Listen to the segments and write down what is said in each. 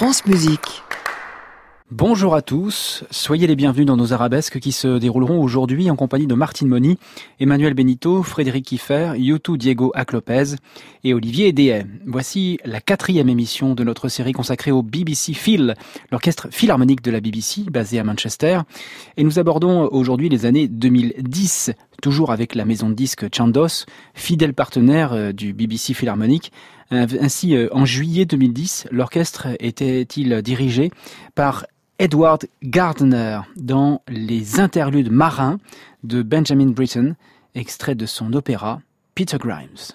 France Musique. Bonjour à tous, soyez les bienvenus dans nos arabesques qui se dérouleront aujourd'hui en compagnie de Martine Moni, Emmanuel Benito, Frédéric Kieffer, Youtou Diego Ac-Lopez et Olivier Dehaye. Voici la 4e émission de notre série consacrée au BBC Phil, l'orchestre philharmonique de la BBC basé à Manchester. Et nous abordons aujourd'hui les années 2010, toujours avec la maison de disques Chandos, fidèle partenaire du BBC Philharmonique. Ainsi, en juillet 2010, l'orchestre était-il dirigé par Edward Gardner dans les interludes marins de Benjamin Britten, extrait de son opéra Peter Grimes.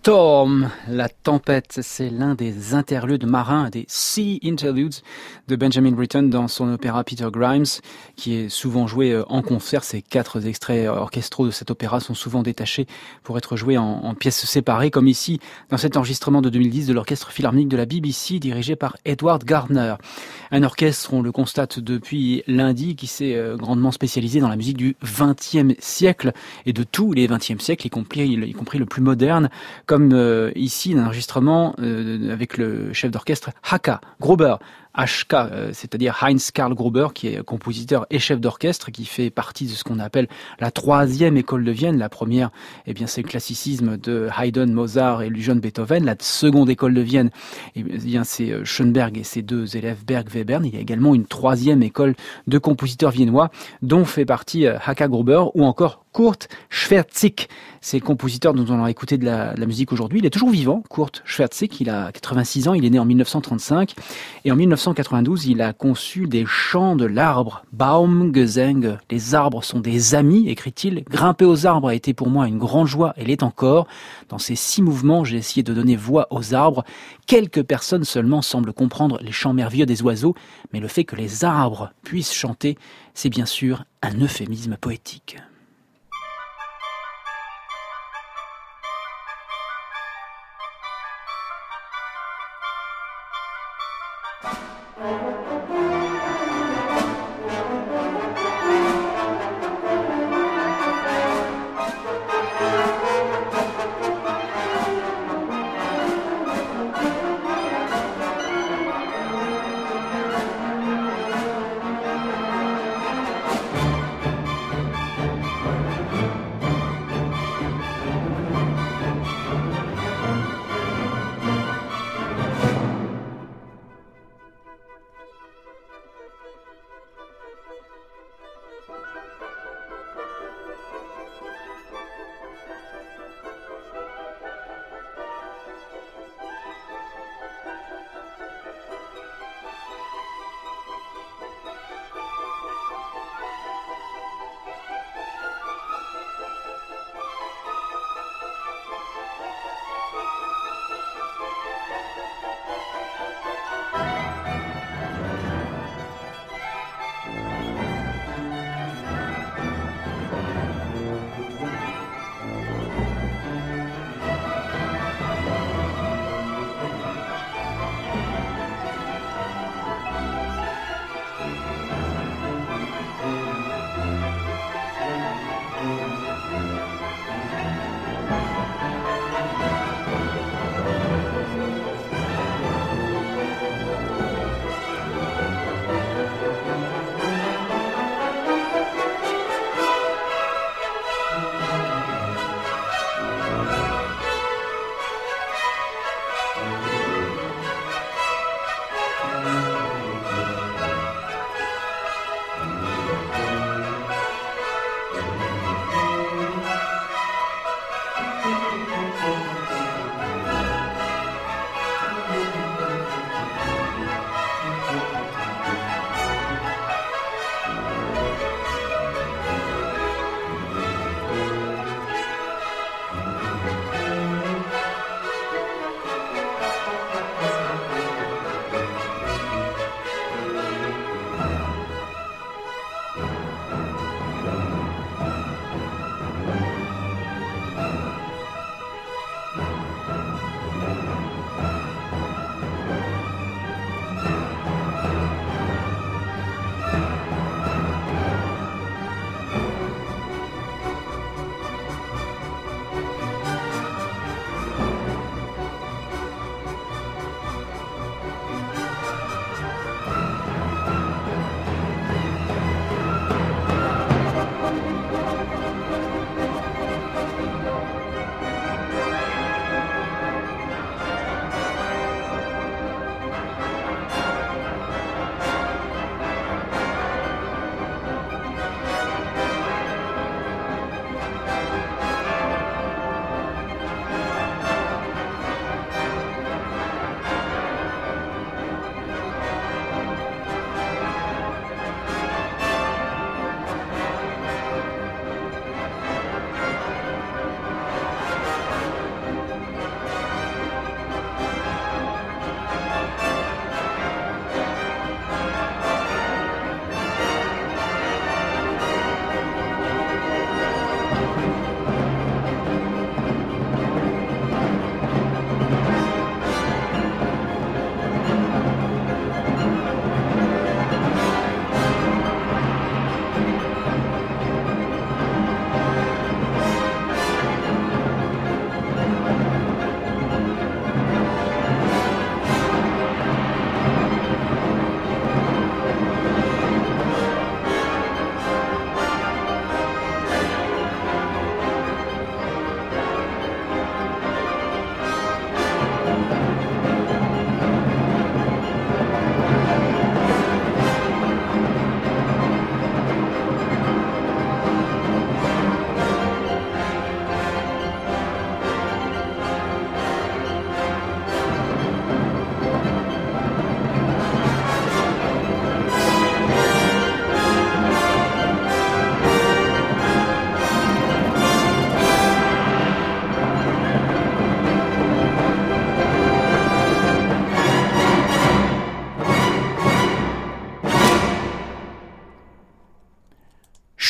Storm, la tempête, c'est l'un des interludes marins, des Sea Interludes de Benjamin Britten dans son opéra Peter Grimes, qui est souvent joué en concert. Ces 4 extraits orchestraux de cet opéra sont souvent détachés pour être joués en pièces séparées, comme ici dans cet enregistrement de 2010 de l'Orchestre Philharmonique de la BBC, dirigé par Edward Gardner. Un orchestre, on le constate depuis lundi, qui s'est grandement spécialisé dans la musique du XXe siècle, et de tous les XXe siècles, y compris le plus moderne, comme ici un enregistrement avec le chef d'orchestre Haka Gruber, HK, c'est-à-dire Heinz Karl Gruber, qui est compositeur et chef d'orchestre, qui fait partie de ce qu'on appelle la 3e école de Vienne. La première, eh bien, c'est le classicisme de Haydn, Mozart et le jeune Beethoven. La 2e école de Vienne, eh bien, c'est Schoenberg et ses 2 élèves Berg, Webern. Il y a également une 3e école de compositeurs viennois, dont fait partie Haka Gruber ou encore Kurt Schwertzik. C'est le compositeur dont on a écouté de la musique aujourd'hui. Il est toujours vivant, Kurt Schwertzik. Il a 86 ans, il est né en 1935. Et en 1992, il a conçu des chants de l'arbre, Baumgesänge. Les arbres sont des amis, écrit-il. Grimper aux arbres a été pour moi une grande joie, et l'est encore. Dans ces 6 mouvements, j'ai essayé de donner voix aux arbres. Quelques personnes seulement semblent comprendre les chants merveilleux des oiseaux, mais le fait que les arbres puissent chanter, c'est bien sûr un euphémisme poétique.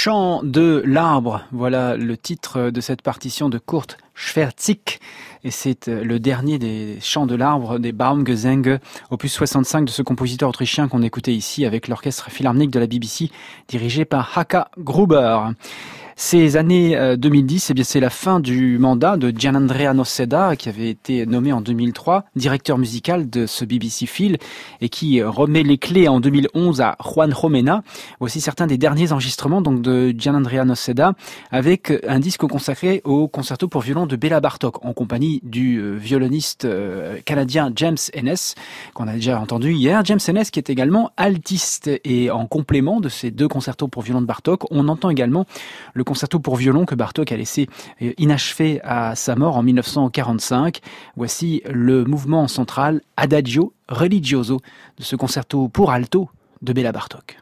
Chant de l'arbre, voilà le titre de cette partition de Kurt Schwerzig. Et c'est le dernier des chants de l'arbre des Baumgesänge, opus 65 de ce compositeur autrichien qu'on écoutait ici avec l'orchestre philharmonique de la BBC, dirigé par Haka Gruber. Ces années 2010, eh bien, c'est la fin du mandat de Gianandrea Noceda, qui avait été nommé en 2003 directeur musical de ce BBC Phil et qui remet les clés en 2011 à Juan Jomena. Voici certains des derniers enregistrements donc de Gianandrea Noceda avec un disque consacré au concerto pour violon de Béla Bartók en compagnie du violoniste canadien James Ennis qu'on a déjà entendu hier. James Ennis qui est également altiste, et en complément de ces deux concertos pour violon de Bartók, on entend également le concerto pour violon que Bartók a laissé inachevé à sa mort en 1945. Voici le mouvement central Adagio Religioso de ce concerto pour alto de Béla Bartók.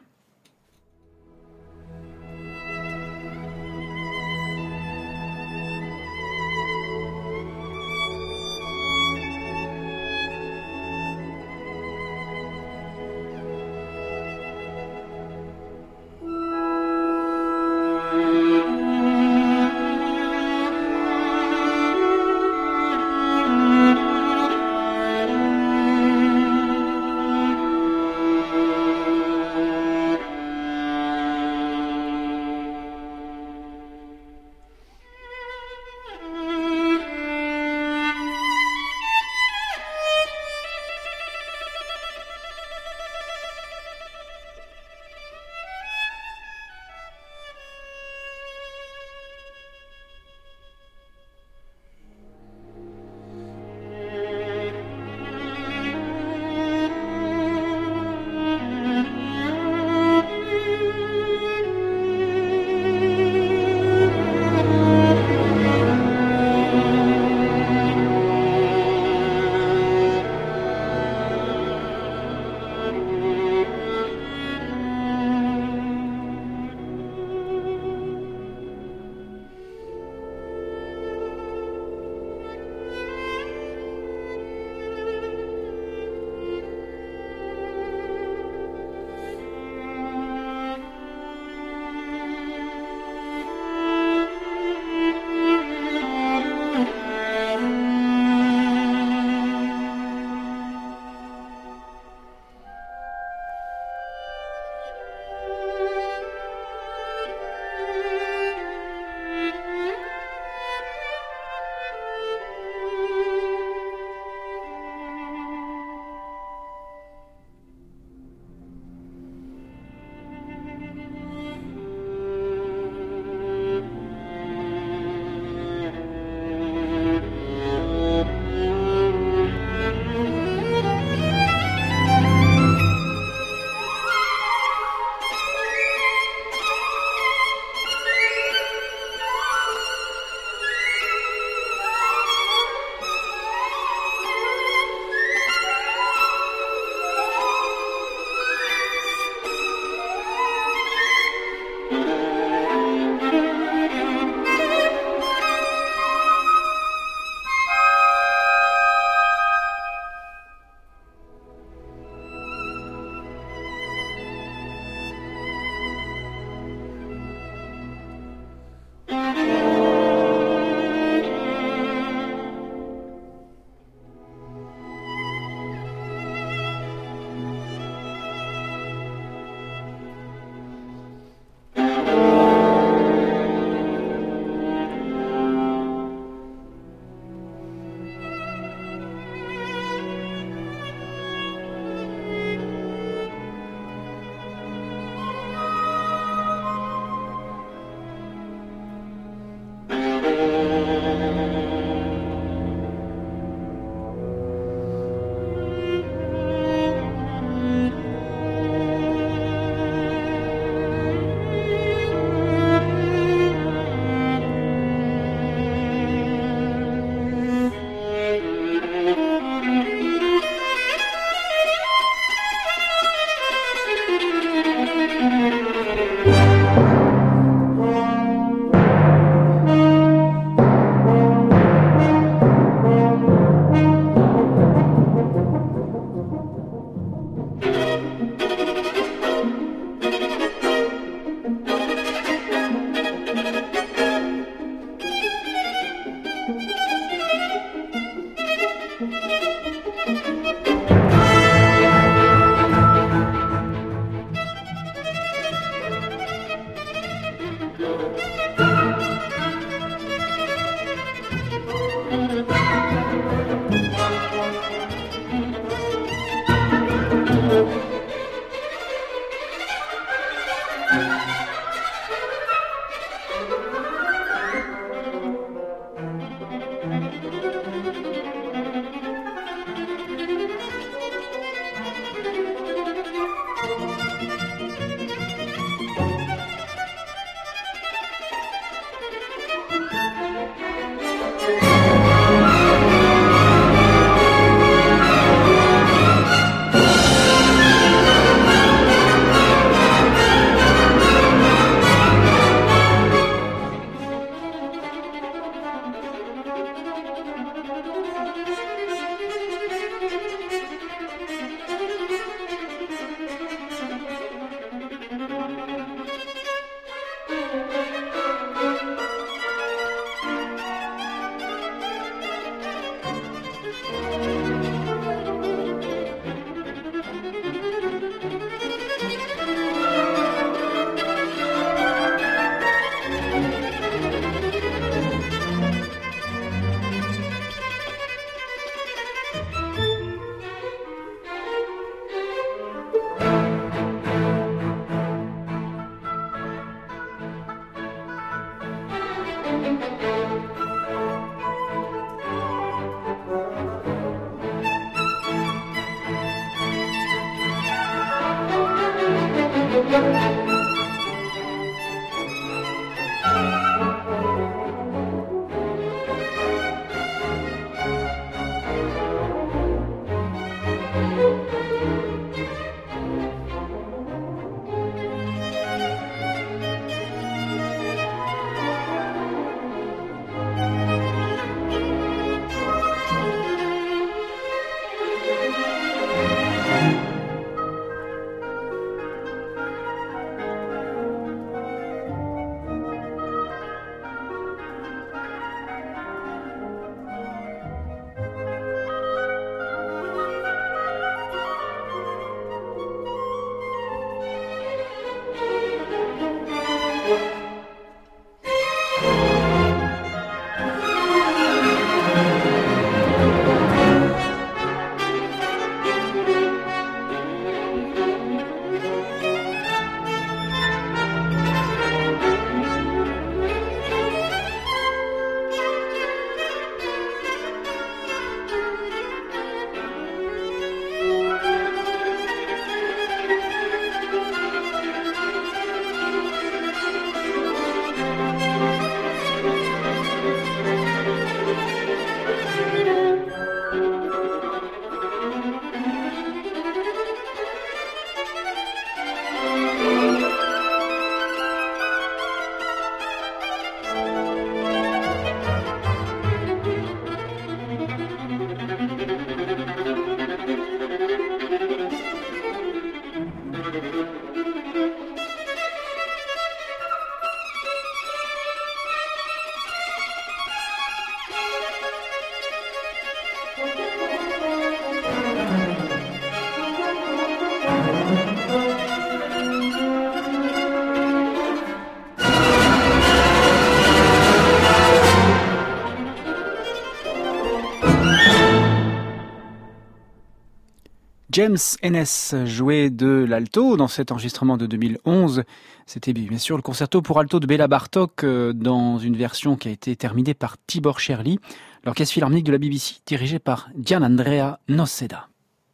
James Ennis jouait de l'alto dans cet enregistrement de 2011. C'était bien sûr le concerto pour alto de Béla Bartók dans une version qui a été terminée par Tibor Shirley, l'orchestre philharmonique de la BBC dirigé par Gianandrea Noceda.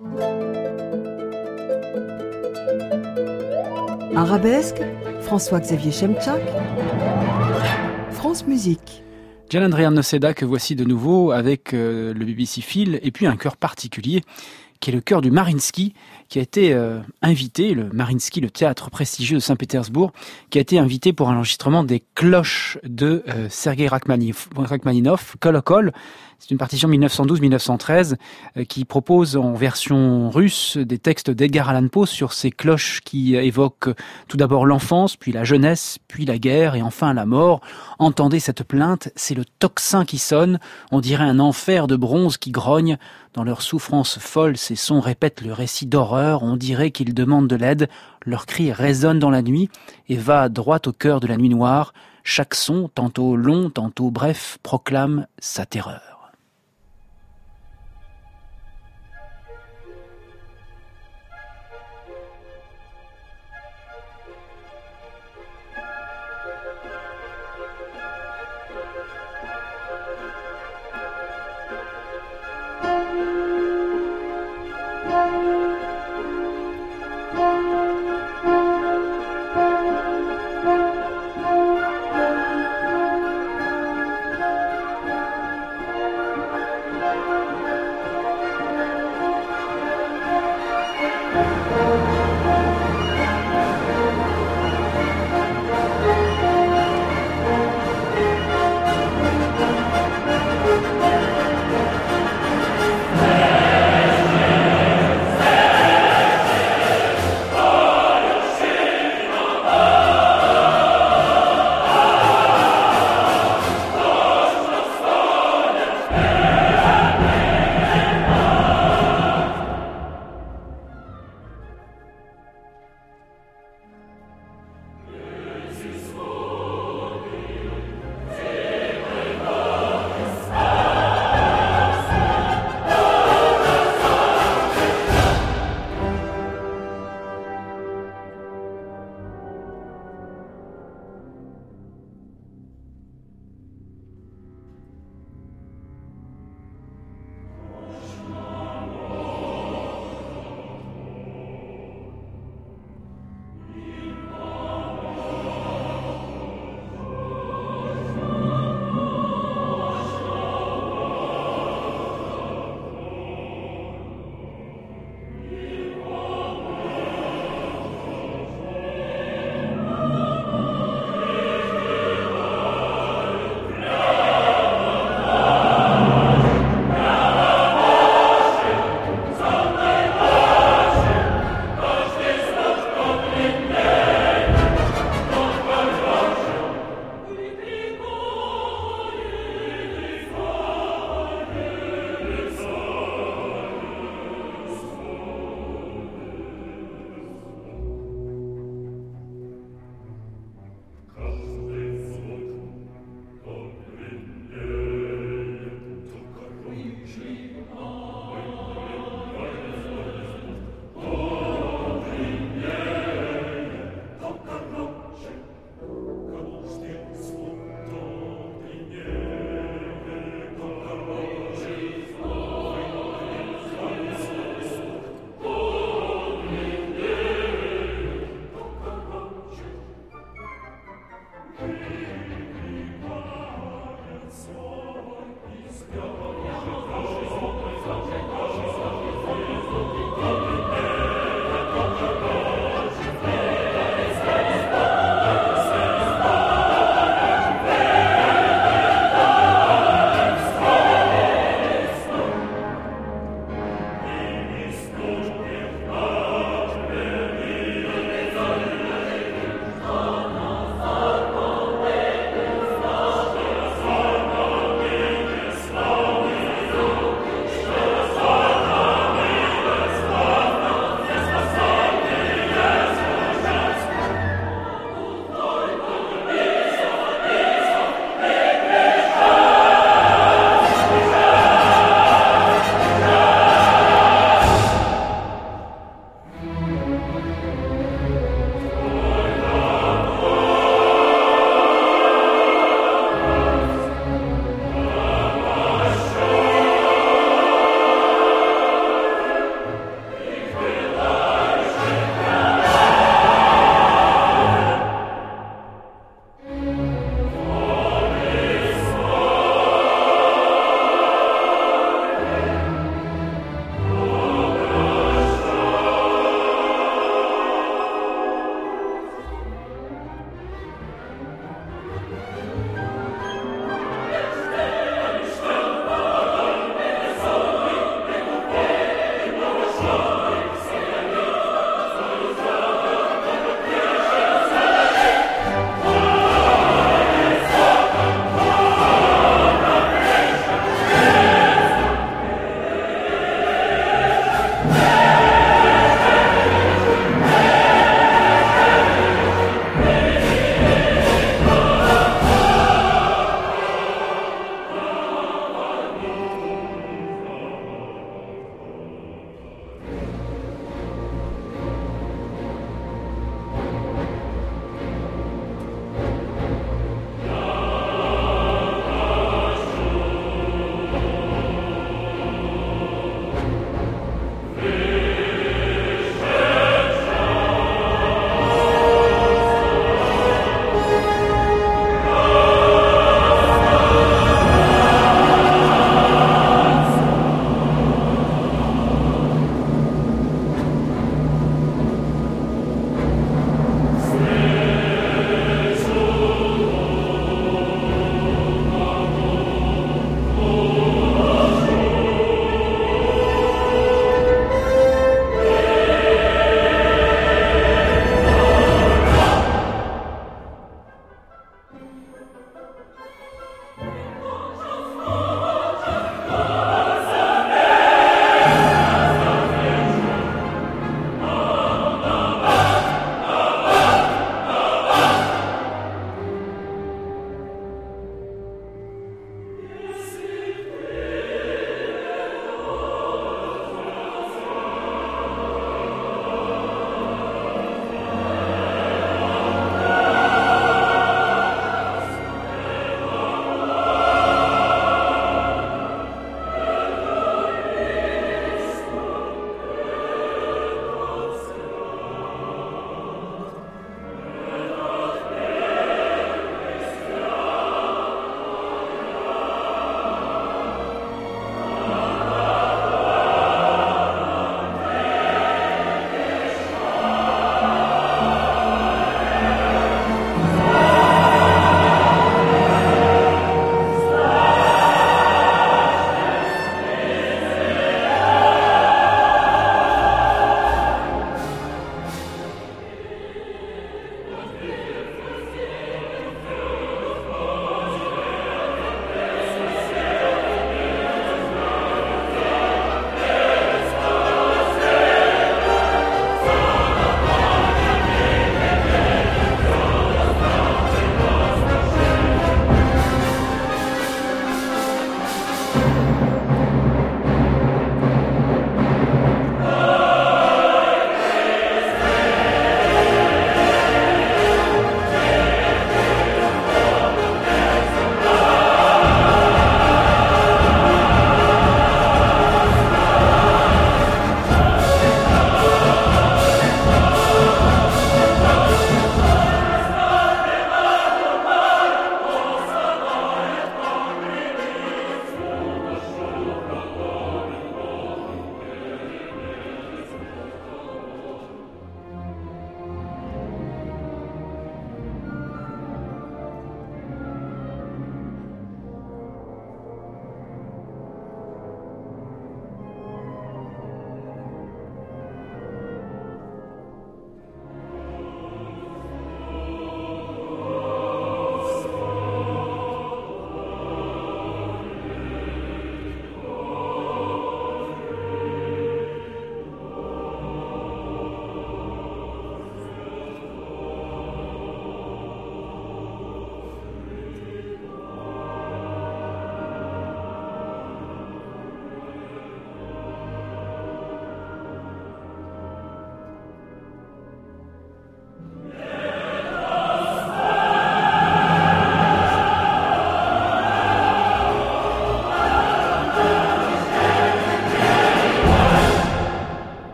Arabesque, François-Xavier Chemchak, France Musique. Gianandrea Noceda que voici de nouveau avec le BBC Phil et puis un chœur particulier qui est le chœur du Mariinsky, qui a été invité, le Mariinsky, le théâtre prestigieux de Saint-Pétersbourg, qui a été invité pour un enregistrement des cloches de Sergei Rachmaninov, Kolokol. C'est une partition 1912-1913 qui propose en version russe des textes d'Edgar Allan Poe sur ces cloches qui évoquent tout d'abord l'enfance, puis la jeunesse, puis la guerre et enfin la mort. Entendez cette plainte, c'est le tocsin qui sonne, on dirait un enfer de bronze qui grogne. Dans leur souffrance folle, ces sons répètent le récit d'horreur, on dirait qu'ils demandent de l'aide. Leur cri résonne dans la nuit et va droit au cœur de la nuit noire. Chaque son, tantôt long, tantôt bref, proclame sa terreur.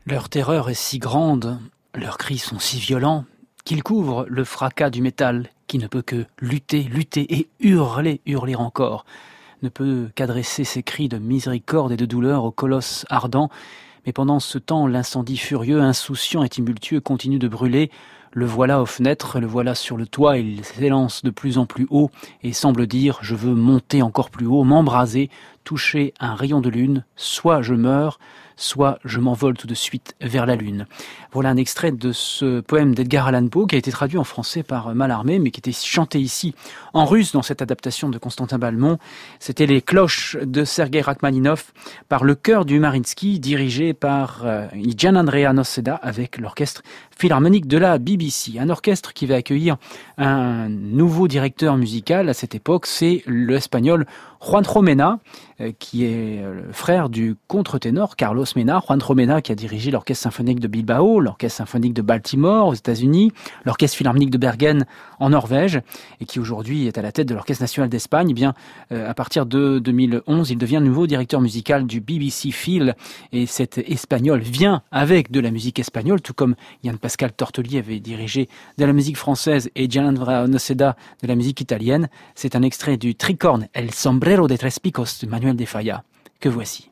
Leur terreur est si grande, leurs cris sont si violents, qu'ils couvrent le fracas du métal, qui ne peut que lutter, lutter et hurler, hurler encore, ne peut qu'adresser ses cris de miséricorde et de douleur au colosse ardent, mais pendant ce temps, l'incendie furieux, insouciant et tumultueux continue de brûler. Le voilà aux fenêtres, le voilà sur le toit, il s'élance de plus en plus haut et semble dire « Je veux monter encore plus haut, m'embraser, toucher un rayon de lune, soit je meurs, soit je m'envole tout de suite vers la lune ». Voilà un extrait de ce poème d'Edgar Allan Poe qui a été traduit en français par Mallarmé, mais qui était chanté ici en russe dans cette adaptation de Constantin Balmont. C'était les cloches de Sergei Rachmaninov par le chœur du Mariinsky, dirigé par Gian Andrea Noceda avec l'orchestre philharmonique de la BBC. Un orchestre qui va accueillir un nouveau directeur musical à cette époque, c'est l'Espagnol Juanjo Mena, qui est le frère du contre-ténor Carlos Mena. Juanjo Mena qui a dirigé l'orchestre symphonique de Bilbao, l'orchestre symphonique de Baltimore aux États-Unis, l'orchestre philharmonique de Bergen en Norvège, et qui aujourd'hui est à la tête de l'Orchestre national d'Espagne. Eh bien, à partir de 2011, il devient le nouveau directeur musical du BBC Phil, et cet Espagnol vient avec de la musique espagnole, tout comme Yann Pascal Tortoli avait dirigé de la musique française et Gian Andrea Noceda de la musique italienne. C'est un extrait du Tricorne, El Sombrero de Tres Picos de Manuel de Falla, que voici.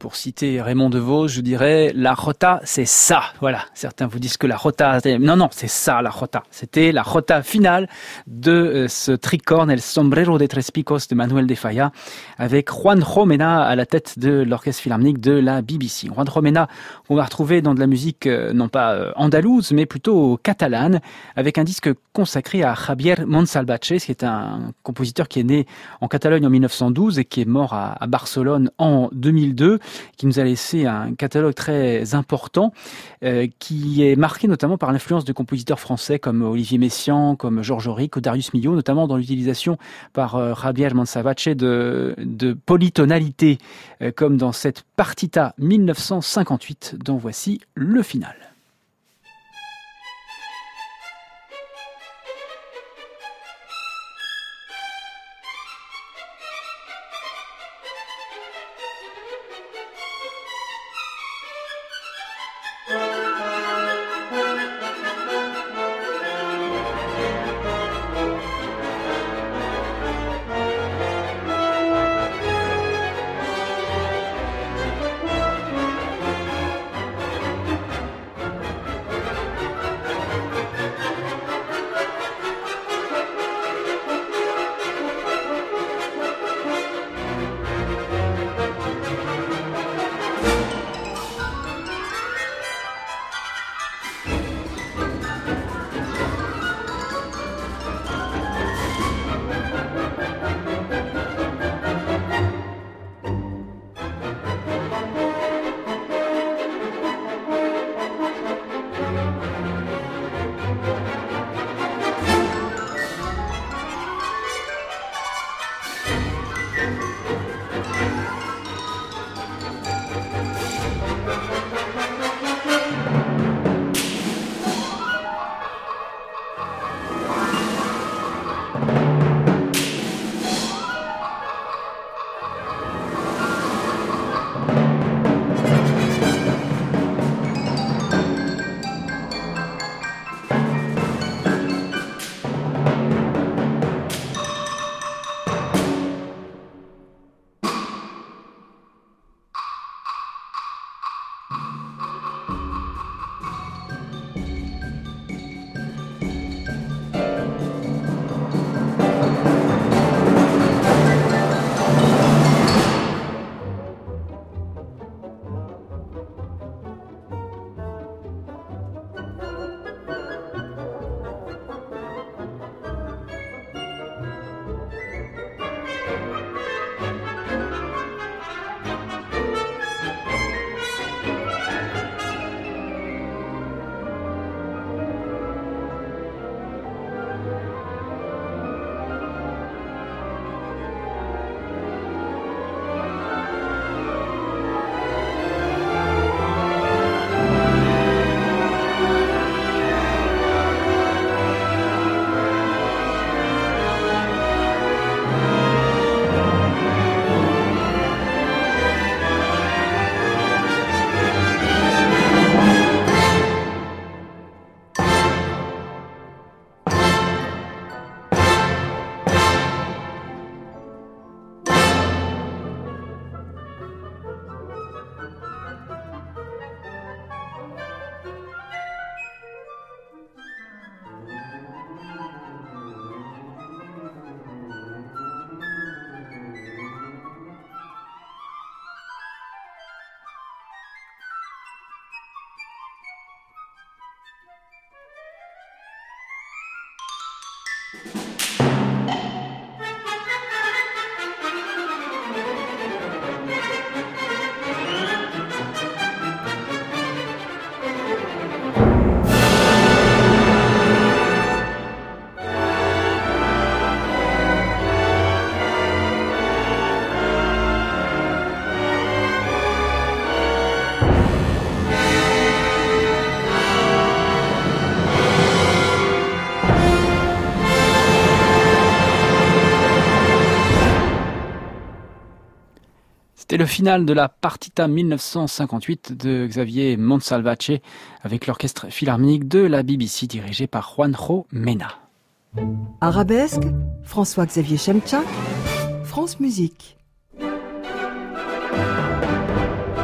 Pour citer Raymond DeVos, je dirais la jota, c'est ça. Voilà. Certains vous disent que la jota, non, c'est ça la jota. C'était la jota finale de ce tricorne, El Sombrero de Tres Picos de Manuel de Falla, avec Juanjo Mena à la tête de l'orchestre philharmonique de la BBC. Juanjo Mena, on va retrouver dans de la musique non pas andalouse, mais plutôt catalane, avec un disque consacré à Javier Montsalvatge, qui est un compositeur qui est né en Catalogne en 1912 et qui est mort à Barcelone en 2002, qui nous a laissé un catalogue très important, qui est marqué notamment par l'influence de compositeurs français comme Olivier Messiaen, comme Georges Auric ou Darius Milhaud, notamment dans l'utilisation par Javier Montsalvatge de polytonalité, comme dans cette Partita 1958, dont voici le final. C'était le final de la Partita 1958 de Xavier Montsalvatge avec l'orchestre philharmonique de la BBC dirigé par Juanjo Mena. Arabesque, François-Xavier Chemtchak, France Musique.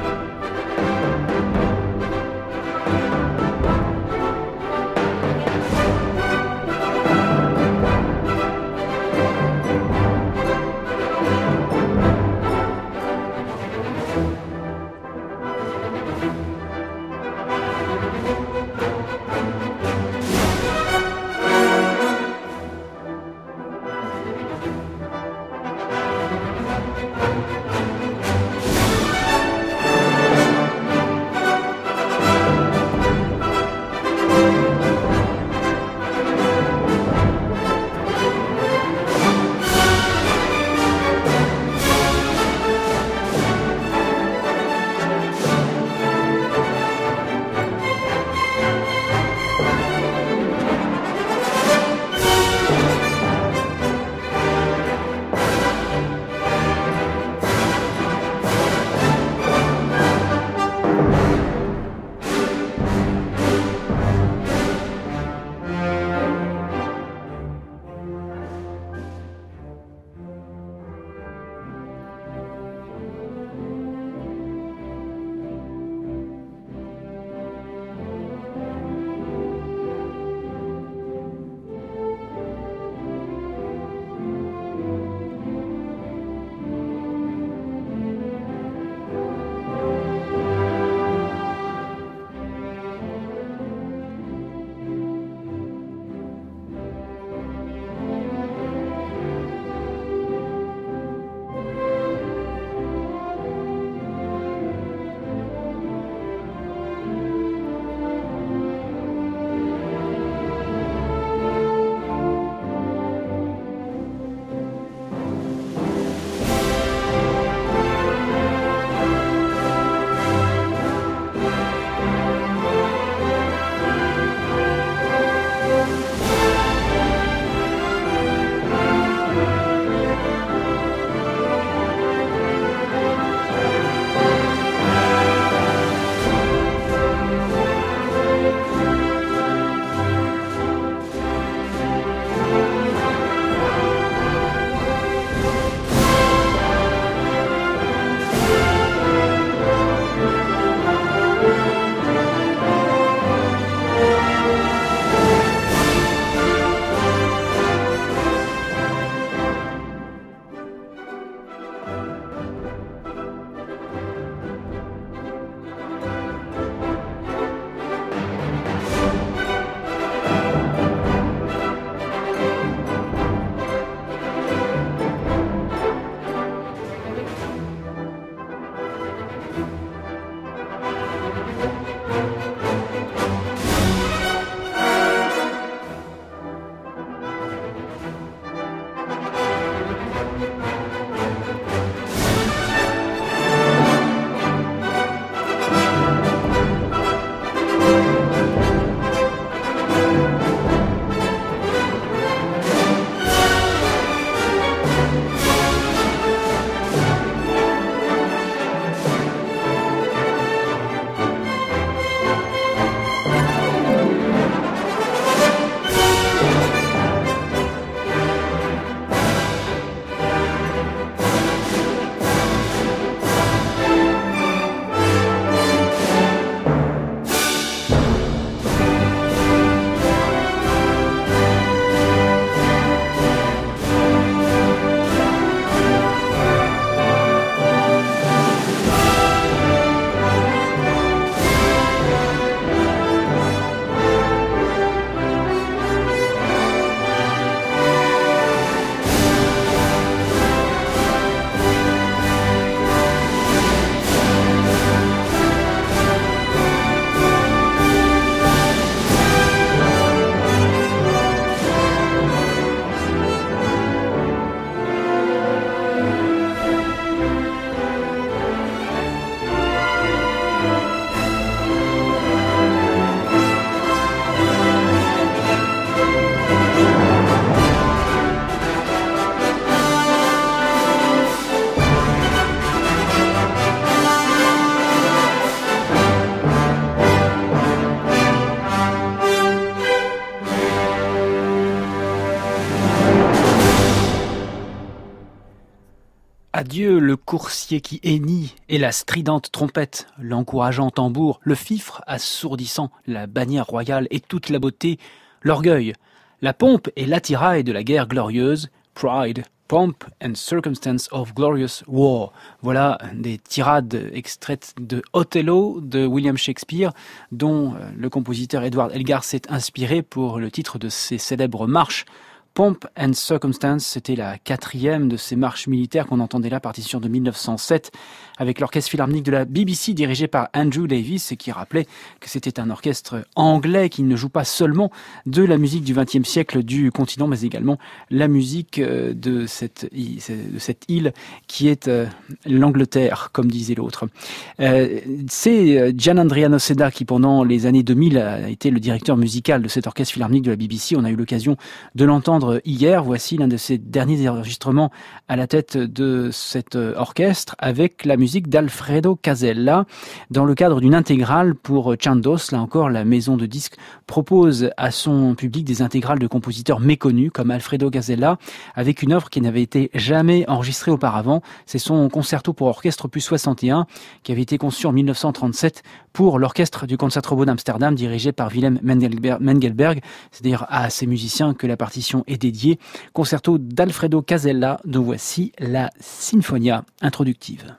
Adieu le coursier qui hennit et la stridente trompette, l'encourageant tambour, le fifre assourdissant, la bannière royale et toute la beauté, l'orgueil, la pompe et l'attirail de la guerre glorieuse, Pride, Pomp and Circumstance of Glorious War. Voilà des tirades extraites de Othello de William Shakespeare, dont le compositeur Edward Elgar s'est inspiré pour le titre de ses célèbres marches. Pomp and Circumstance, c'était la 4e de ces marches militaires qu'on entendait là, partition de 1907, avec l'orchestre philharmonique de la BBC dirigé par Andrew Davis et qui rappelait que c'était un orchestre anglais qui ne joue pas seulement de la musique du XXe siècle du continent, mais également la musique de cette île qui est l'Angleterre, comme disait l'autre. C'est Gianandrea Noceda qui, pendant les années 2000, a été le directeur musical de cet orchestre philharmonique de la BBC. On a eu l'occasion de l'entendre hier. Voici l'un de ses derniers enregistrements à la tête de cet orchestre avec la musique d'Alfredo Casella dans le cadre d'une intégrale pour Chandos. Là encore, la maison de disques propose à son public des intégrales de compositeurs méconnus comme Alfredo Casella avec une œuvre qui n'avait été jamais enregistrée auparavant. C'est son concerto pour orchestre opus 61 qui avait été conçu en 1937 pour l'orchestre du Concertgebouw d'Amsterdam dirigé par Willem Mengelberg. C'est d'ailleurs à ces musiciens que la partition est dédiée. Concerto d'Alfredo Casella, dont voici la Sinfonia introductive.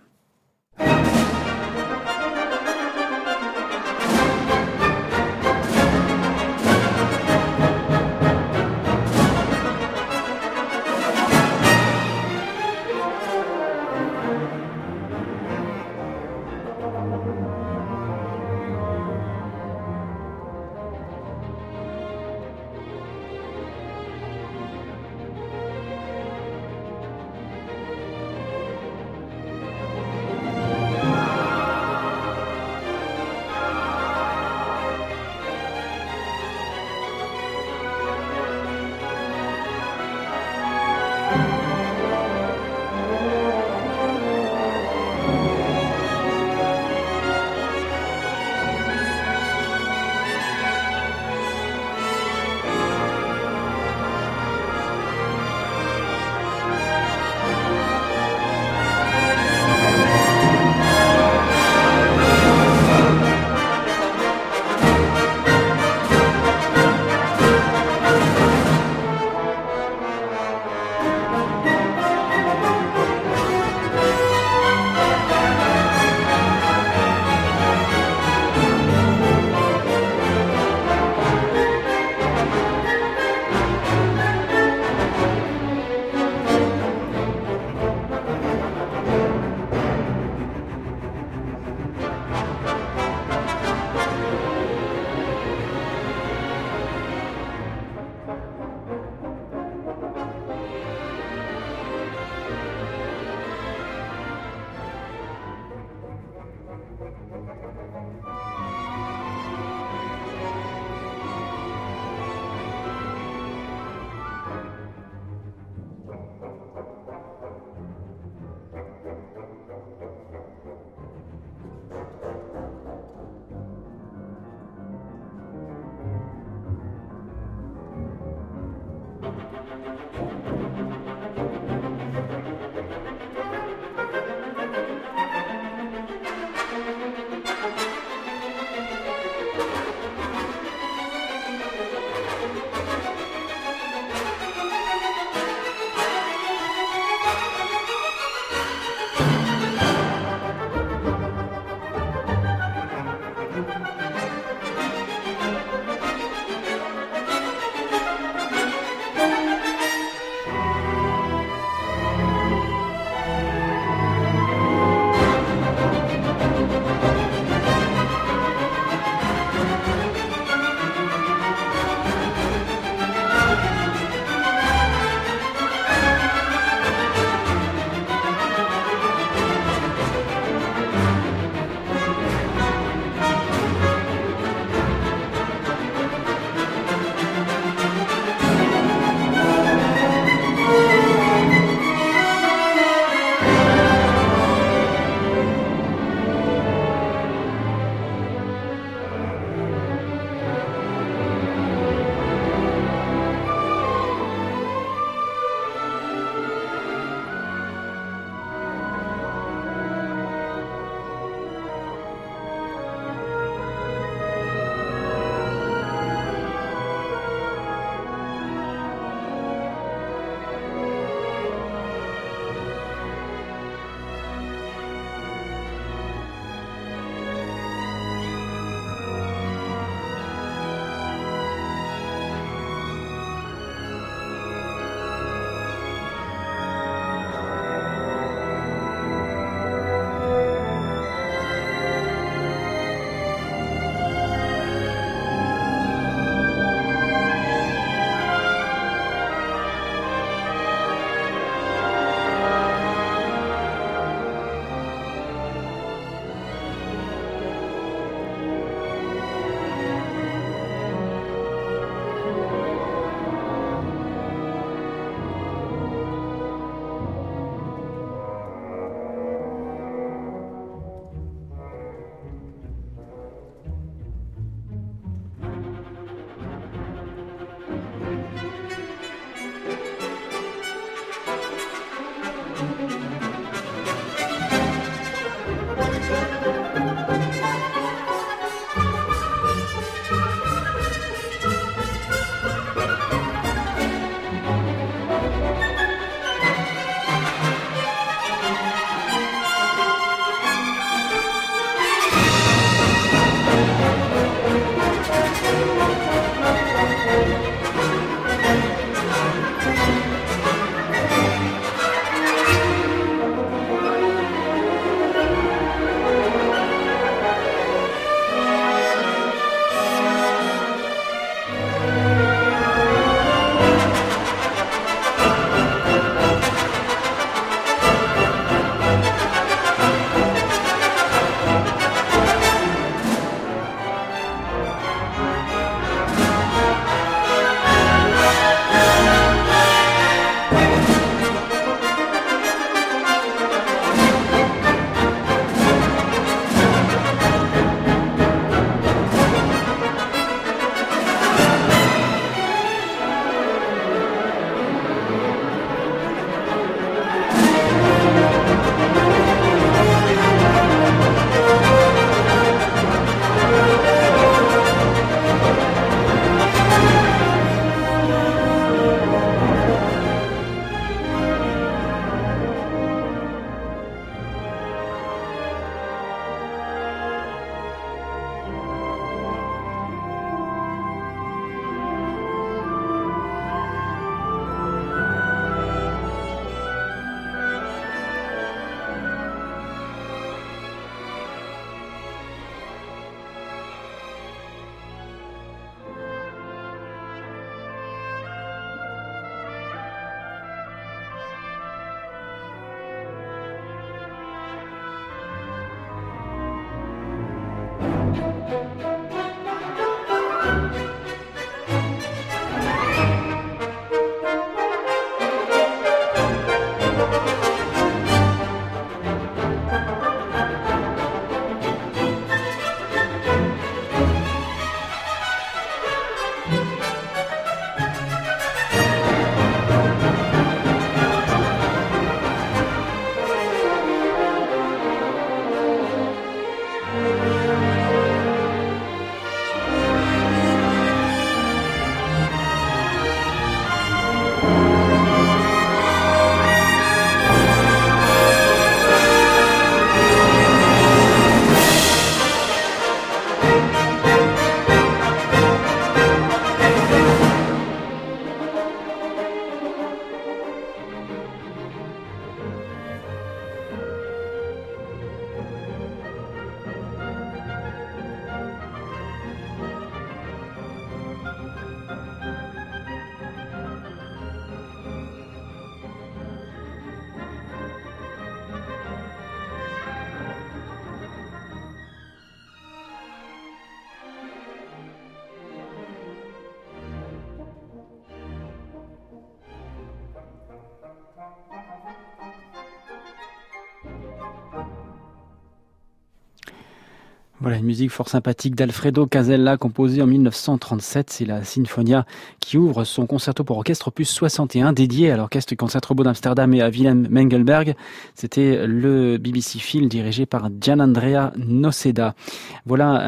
Voilà une musique fort sympathique d'Alfredo Casella composée en 1937. C'est la Sinfonia qui ouvre son concerto pour orchestre opus 61 dédié à l'orchestre Concertgebouw d'Amsterdam et à Willem Mengelberg. C'était le BBC Phil dirigé par Gianandrea Noceda. Voilà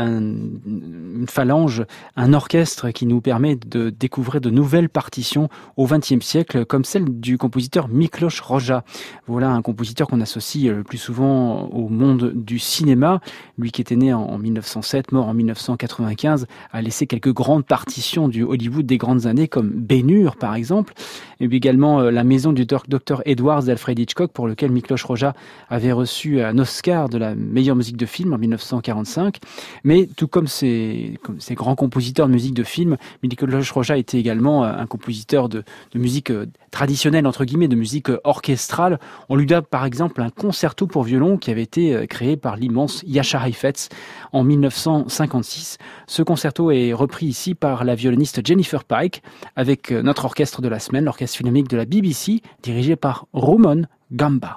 une phalange, un orchestre qui nous permet de découvrir de nouvelles partitions au XXe siècle comme celle du compositeur Miklos Rozsa. Voilà un compositeur qu'on associe le plus souvent au monde du cinéma. Lui qui était né en 1907, mort en 1995, a laissé quelques grandes partitions du Hollywood des grandes années, comme Ben-Hur par exemple, et puis également La maison du Dr Edwards d'Alfred Hitchcock, pour lequel Miklos Rozsa avait reçu un Oscar de la meilleure musique de film en 1945. Mais tout comme ces grands compositeurs de musique de film, Miklos Rozsa était également un compositeur de musique traditionnelle, entre guillemets, de musique orchestrale. On lui doit par exemple un concerto pour violon qui avait été créé par l'immense Jascha Heifetz en 1956. Ce concerto est repris ici par la violoniste Jennifer Pike avec notre orchestre de la semaine, l'orchestre philharmonique de la BBC, dirigé par Rumon Gamba.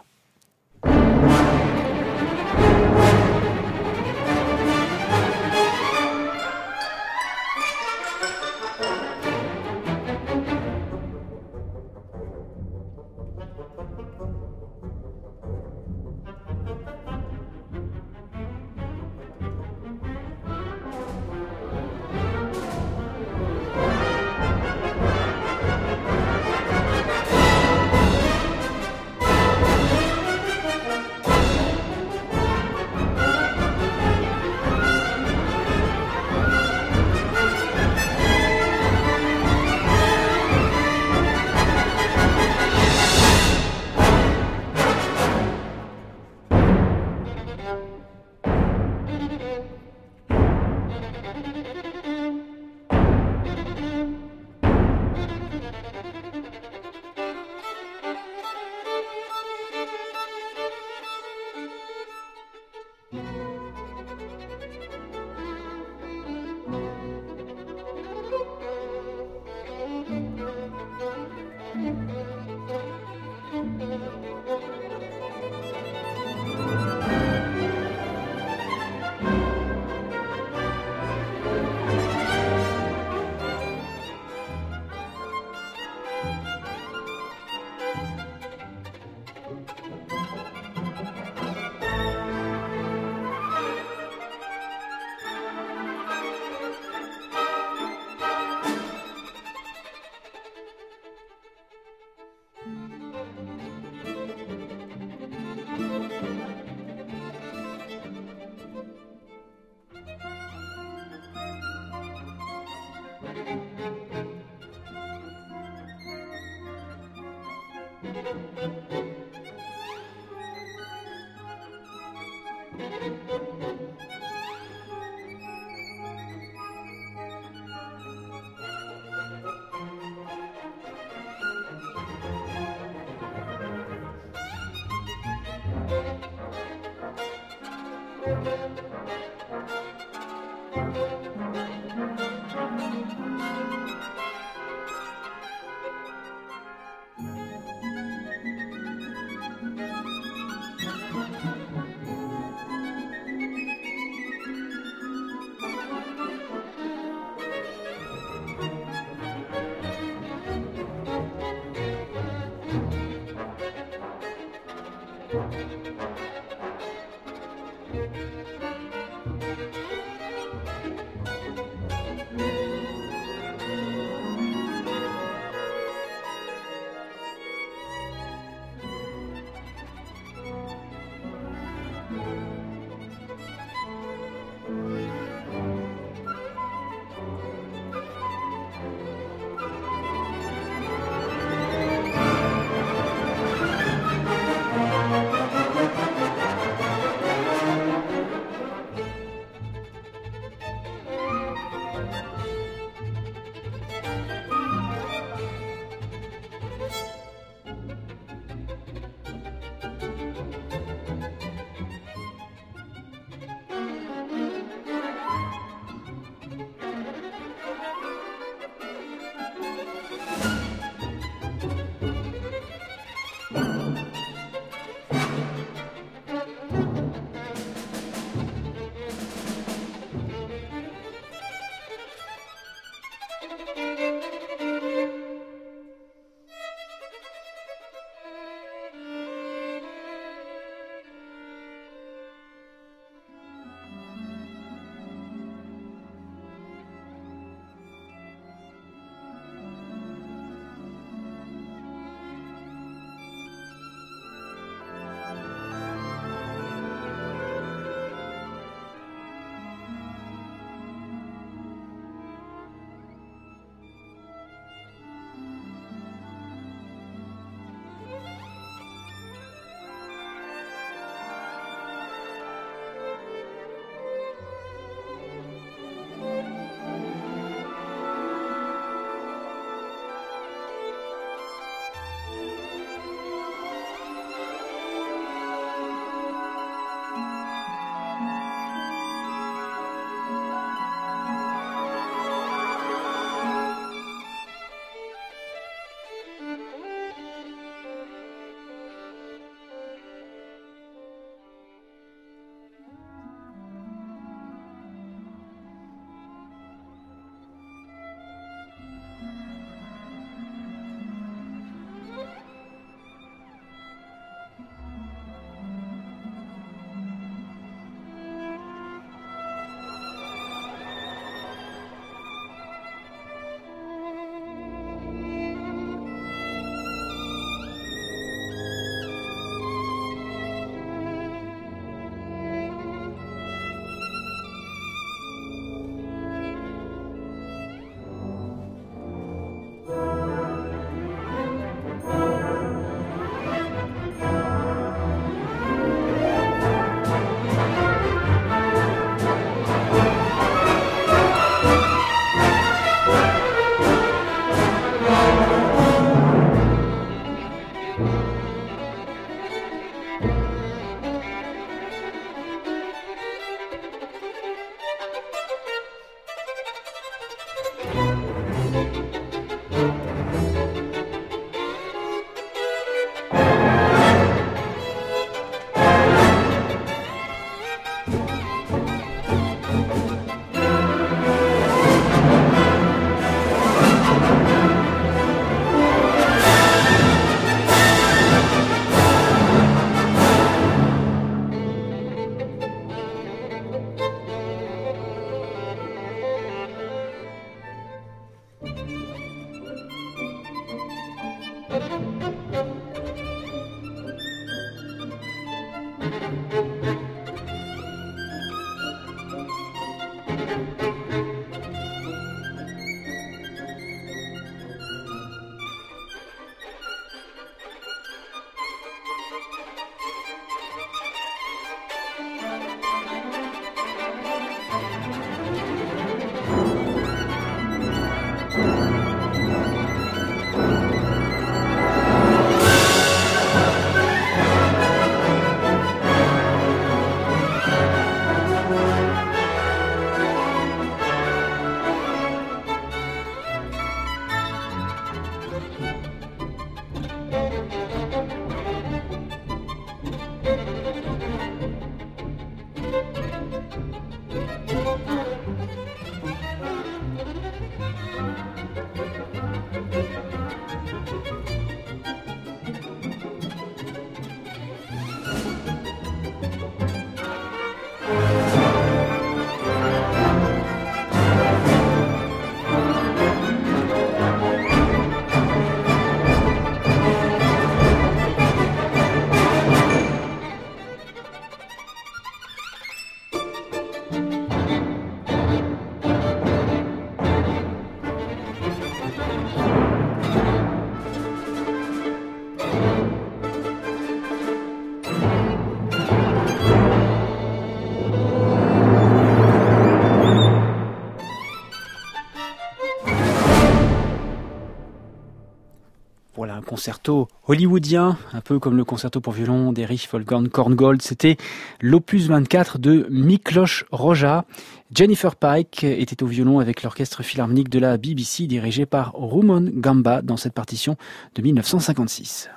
concerto hollywoodien, un peu comme le concerto pour violon d'Erich Wolfgang Korngold. C'était l'opus 24 de Miklos Rozsa. Jennifer Pike était au violon avec l'orchestre philharmonique de la BBC dirigé par Rumon Gamba dans cette partition de 1956.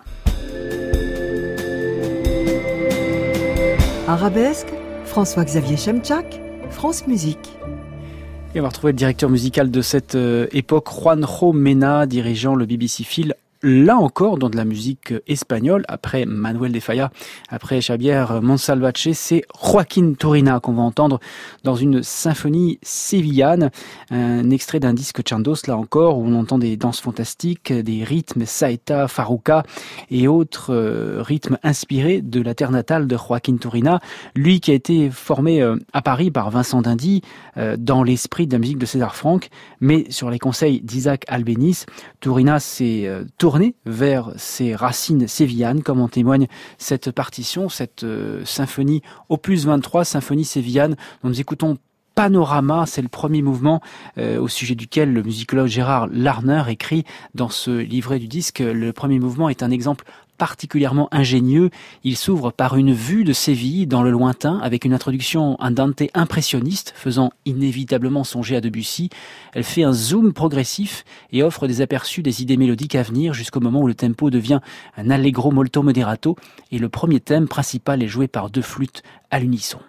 Arabesque, François-Xavier Chemchak, France Musique. Et on va retrouver le directeur musical de cette époque, Juanjo Mena, dirigeant le BBC Phil. Là encore, dans de la musique espagnole, après Manuel de Falla, après Xavier Monsalvatge, c'est Joaquín Turina qu'on va entendre dans une symphonie sévillane, un extrait d'un disque Chandos, là encore, où on entend des danses fantastiques, des rythmes saeta, farruca et autres rythmes inspirés de la terre natale de Joaquín Turina, lui qui a été formé à Paris par Vincent d'Indy, dans l'esprit de la musique de César Franck, mais sur les conseils d'Isaac Albéniz, Turina s'est tourné vers ses racines sévillanes, comme en témoigne cette partition, cette symphonie opus 23, symphonie sévillane, dont nous écoutons Panorama. C'est le premier mouvement au sujet duquel le musicologue Gérard Larner écrit dans ce livret du disque. Le premier mouvement est un exemple particulièrement ingénieux. Il s'ouvre par une vue de Séville dans le lointain avec une introduction andante impressionniste faisant inévitablement songer à Debussy. Elle fait un zoom progressif et offre des aperçus des idées mélodiques à venir jusqu'au moment où le tempo devient un allegro molto moderato et le premier thème principal est joué par 2 flûtes à l'unisson.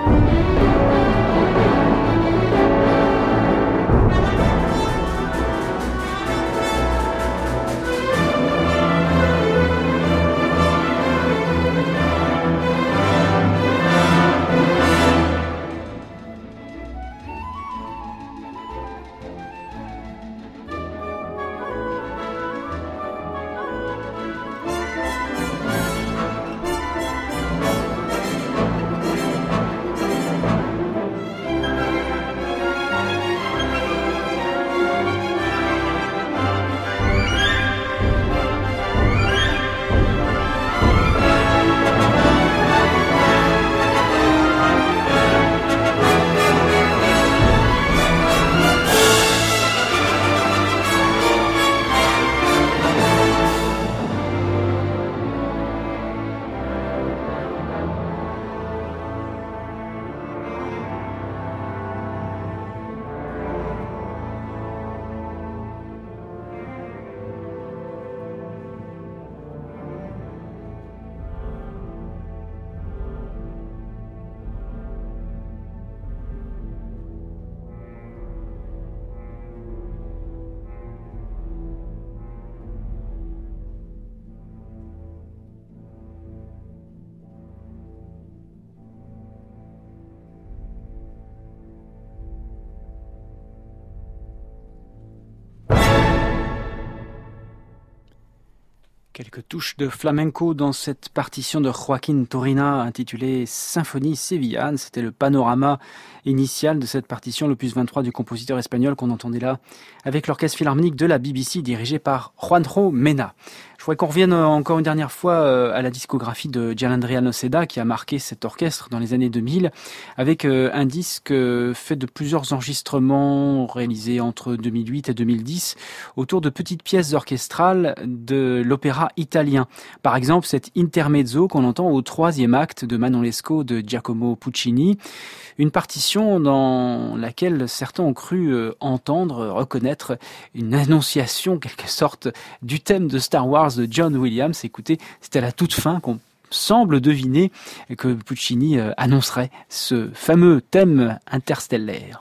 Quelques touches de flamenco dans cette partition de Joaquín Turina intitulée Symphonie sévillane. C'était le panorama initial de cette partition, l'opus 23 du compositeur espagnol qu'on entendait là avec l'orchestre philharmonique de la BBC dirigé par Juanjo Mena. Je voudrais qu'on revienne encore une dernière fois à la discographie de Gianandrea Noseda qui a marqué cet orchestre dans les années 2000 avec un disque fait de plusieurs enregistrements réalisés entre 2008 et 2010 autour de petites pièces orchestrales de l'opéra italien. Par exemple, cet intermezzo qu'on entend au 3e acte de Manon Lescaut de Giacomo Puccini, une partition dans laquelle certains ont cru entendre, reconnaître une annonciation, quelque sorte, du thème de Star Wars de John Williams. Écoutez, c'est à la toute fin qu'on semble deviner que Puccini annoncerait ce fameux thème interstellaire.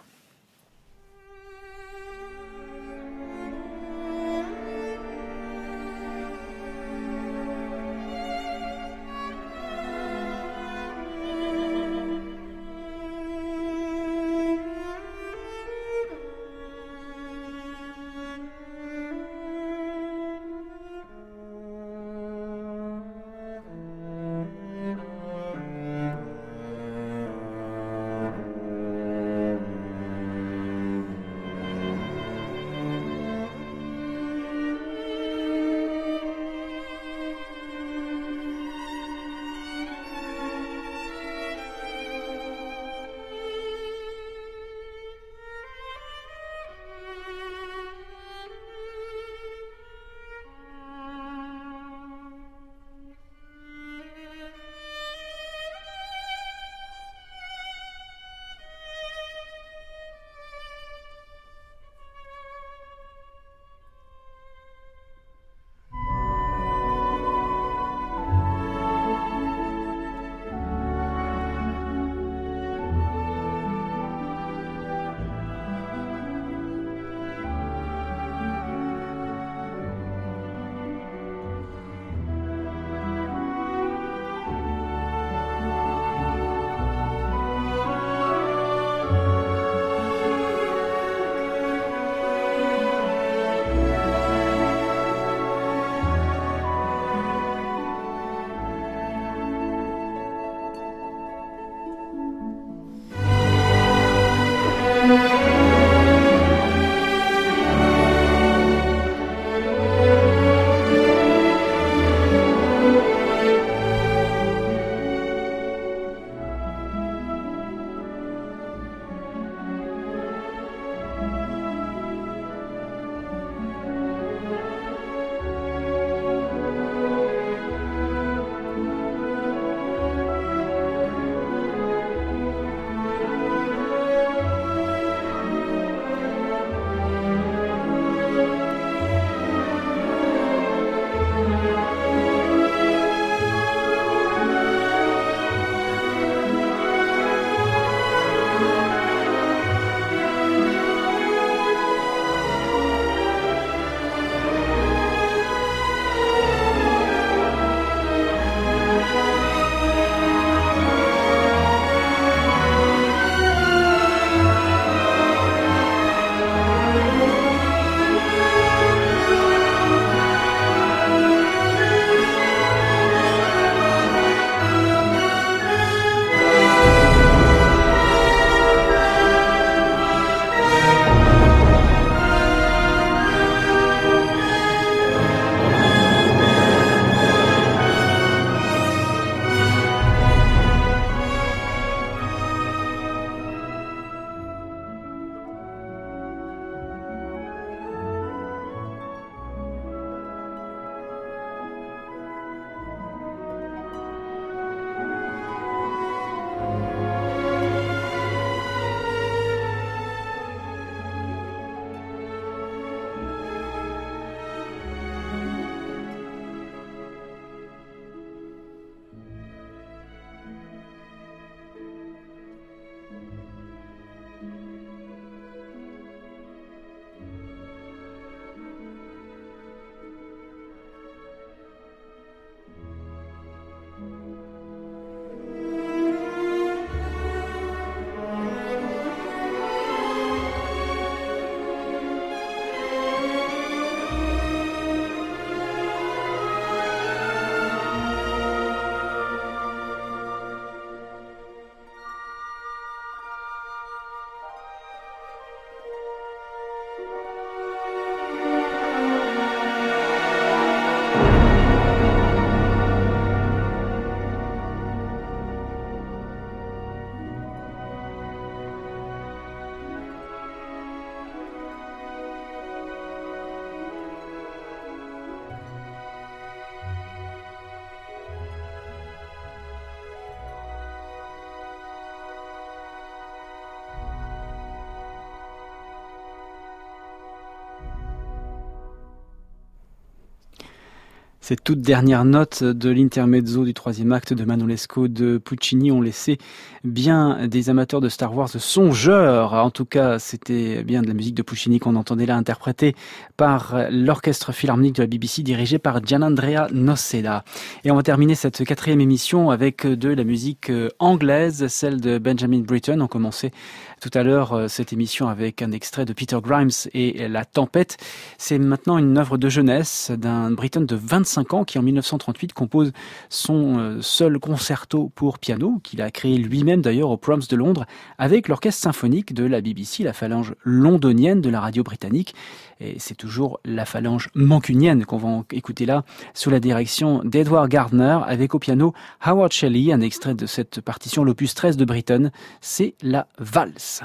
Ces toutes dernières notes de l'intermezzo du troisième acte de Manolesco de Puccini ont laissé bien des amateurs de Star Wars songeurs. En tout cas, c'était bien de la musique de Puccini qu'on entendait là, interprétée par l'orchestre philharmonique de la BBC dirigé par Gianandrea Noceda. Et on va terminer cette quatrième émission avec de la musique anglaise, celle de Benjamin Britten. On commençait tout à l'heure cette émission avec un extrait de Peter Grimes et La Tempête. C'est maintenant une œuvre de jeunesse d'un Britten de 25 ans qui en 1938 compose son seul concerto pour piano, qu'il a créé lui-même d'ailleurs au Proms de Londres avec l'orchestre symphonique de la BBC, la phalange londonienne de la radio britannique. Et c'est toujours la phalange mancunienne qu'on va écouter là, sous la direction d'Edward Gardner, avec au piano Howard Shelley, un extrait de cette partition, l'opus 13 de Britten, c'est la valse.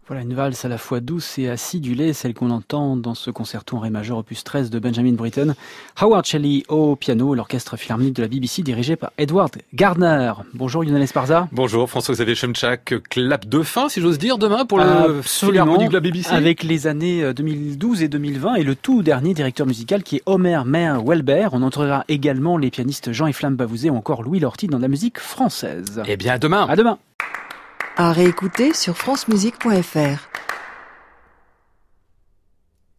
Voilà une valse à la fois douce et acidulée, celle qu'on entend dans ce concerto en ré majeur opus 13 de Benjamin Britten. Howard Shelley au piano, l'orchestre philharmonique de la BBC dirigé par Edward Gardner. Bonjour Lionel Esparza. Bonjour François-Xavier Chemchak. Clap de fin, si j'ose dire, demain pour le philharmonique de la BBC. Avec les années 2012 et 2020 et le tout dernier directeur musical qui est Homer Meyer-Welber. On entrera également les pianistes Jean et Flamme Bavouzet ou encore Louis Lorty dans la musique française. Eh bien, à demain. À demain. À réécouter sur francemusique.fr.